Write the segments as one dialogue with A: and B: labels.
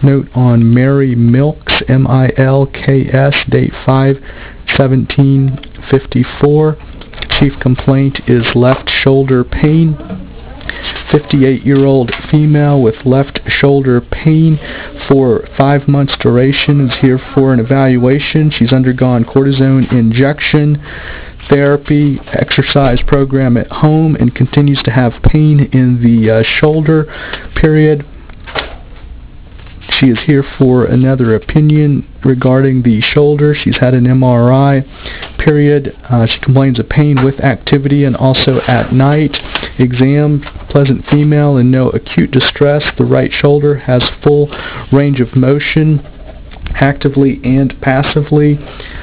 A: note on Mary Milks, M-I-L-K-S, date 5/17/54. Chief complaint is left shoulder pain. 58-year-old female with left shoulder pain for 5 months duration is here for an evaluation. She's undergone cortisone injection therapy, exercise program at home, and continues to have pain in the shoulder period. She is here for another opinion regarding the shoulder. She's had an MRI period. She complains of pain with activity and also at night. Exam, pleasant female and no acute distress. The right shoulder has full range of motion, actively and passively.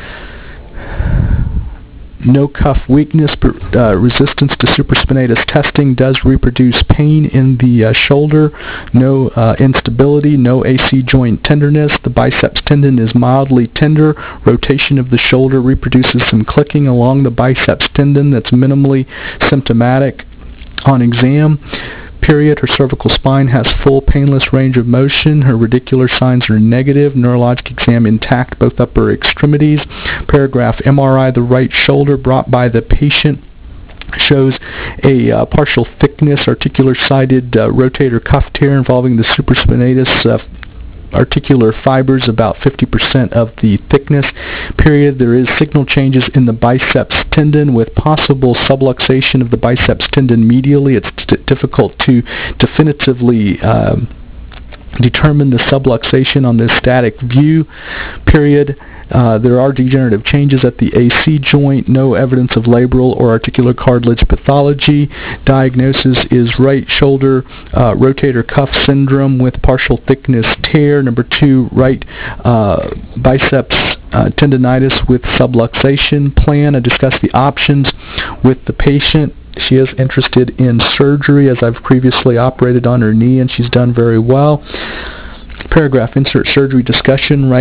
A: No cuff weakness, but resistance to supraspinatus testing does reproduce pain in the shoulder. No instability, no AC joint tenderness. The biceps tendon is mildly tender. Rotation of the shoulder reproduces some clicking along the biceps tendon that's minimally symptomatic on exam. Period. Her cervical spine has full painless range of motion. Her radicular signs are negative. Neurologic exam intact, both upper extremities. Paragraph, MRI the right shoulder brought by the patient shows a partial thickness, articular-sided rotator cuff tear involving the supraspinatus articular fibers, about 50% of the thickness. Period. There is signal changes in the biceps tendon with possible subluxation of the biceps tendon medially. It's difficult to definitively determine the subluxation on this static view. Period. There are degenerative changes at the AC joint. No evidence of labral or articular cartilage pathology. Diagnosis is right shoulder rotator cuff syndrome with partial thickness tear. Number 2, right biceps tendonitis with subluxation. Plan. I discussed the options with the patient. She is interested in surgery, as I've previously operated on her knee, and she's done very well. Paragraph, insert surgery discussion.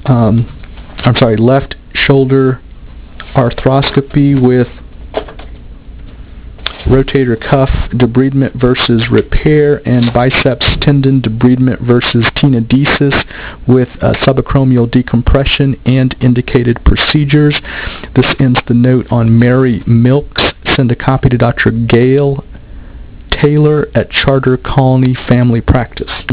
A: Left shoulder arthroscopy with rotator cuff debridement versus repair, and biceps tendon debridement versus tenodesis with subacromial decompression and indicated procedures. This ends the note on Mary Milks. Send a copy to Dr. Gail Taylor at Charter Colony Family Practice.